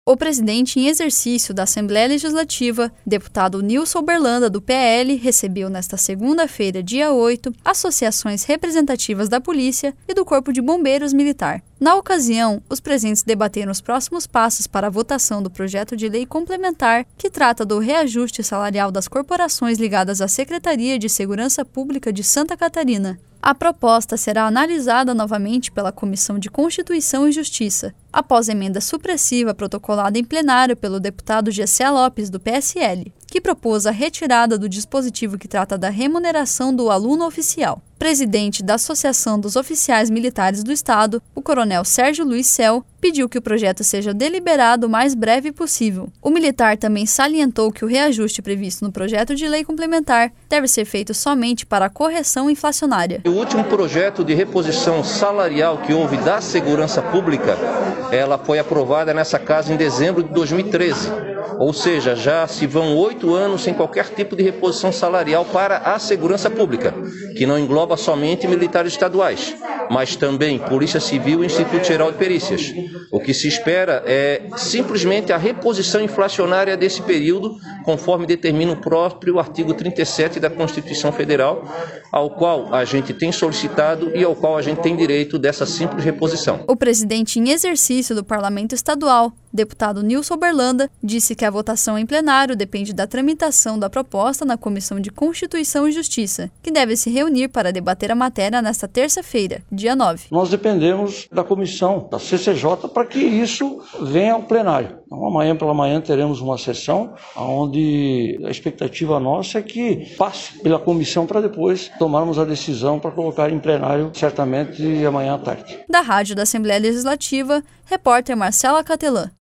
O presidente em exercício da Assembleia Legislativa, deputado Nilson Berlanda, do PL, recebeu nesta segunda-feira, dia 8, associações representativas da Polícia e do Corpo de Bombeiros Militar. Na ocasião, os presentes debateram os próximos passos para a votação do projeto de lei complementar que trata do reajuste salarial das corporações ligadas à Secretaria de Segurança Pública de Santa Catarina. A proposta será analisada novamente pela Comissão de Constituição e Justiça, após emenda supressiva protocolada em plenário pelo deputado Gessé Lopes, do PSL, que propôs a retirada do dispositivo que trata da remuneração do aluno oficial. Presidente da Associação dos Oficiais Militares do Estado, o coronel Sérgio Luiz Cel, pediu que o projeto seja deliberado o mais breve possível. O militar também salientou que o reajuste previsto no projeto de lei complementar deve ser feito somente para a correção inflacionária. O último projeto de reposição salarial que houve da segurança pública, ela foi aprovada nessa casa em dezembro de 2013. Ou seja, já se vão 8 anos sem qualquer tipo de reposição salarial para a segurança pública, que não engloba somente militares estaduais, mas também Polícia Civil e Instituto Geral de Perícias. O que se espera é simplesmente a reposição inflacionária desse período, conforme determina o próprio artigo 37 da Constituição Federal, ao qual a gente tem solicitado e ao qual a gente tem direito dessa simples reposição. O presidente em exercício do Parlamento Estadual, deputado Nilson Berlanda, disse que a votação em plenário depende da tramitação da proposta na Comissão de Constituição e Justiça, que deve se reunir para debater a matéria nesta terça-feira, dia 9. Nós dependemos da comissão, da CCJ, para que isso venha ao plenário. Então, amanhã pela manhã teremos uma sessão onde a expectativa nossa é que passe pela comissão para depois tomarmos a decisão para colocar em plenário, certamente amanhã à tarde. Da Rádio da Assembleia Legislativa, repórter Marcela Catelã.